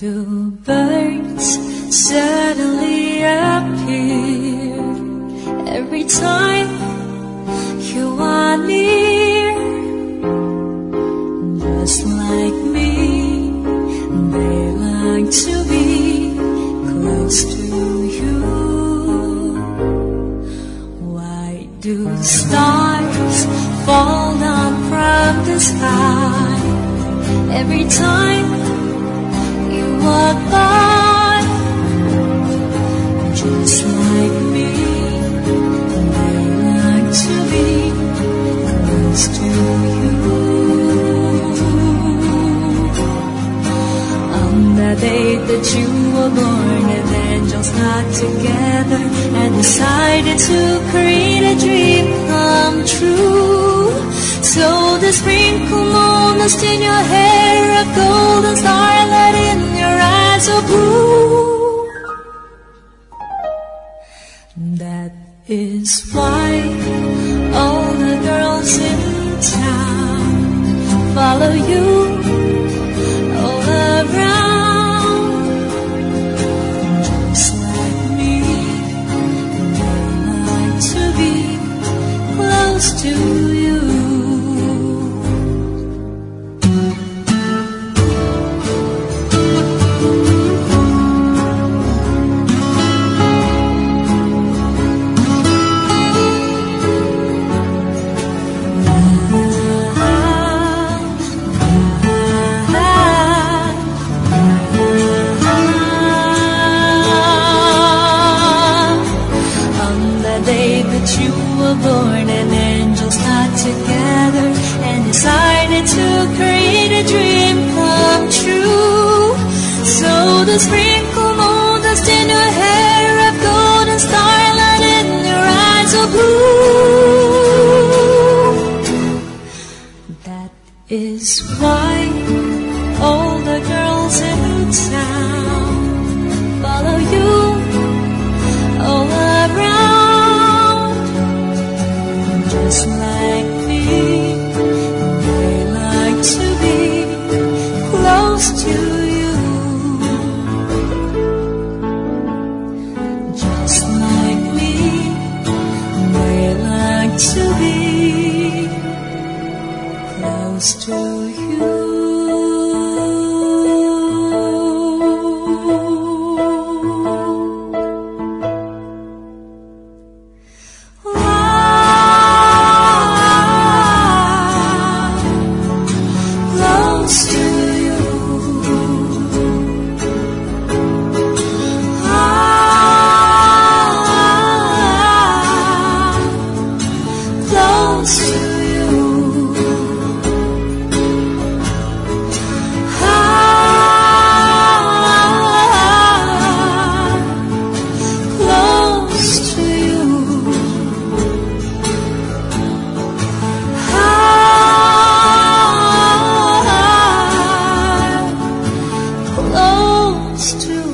Do birds suddenly appear every time you are near? Just like me, they like to be close to you. Why do stars fall down from the sky every time you walk by? Just like me, they like to be close to you. On the day that you were born, and angels got together and decided to create a dream come true. So the sprinkle moon dust in your hair, a golden starlight in your eyes of blue. That is why all the girls in town follow you all around. Just like me, they like to be close to you. You were born and angels got together and decided to create a dream come true. So the sprinkle moon dust in your hair, a golden starlight in your eyes of blue. That is why all the girls in town follow you all around. Just like me, they like to be close to you. Just like me, they like to be close to you. To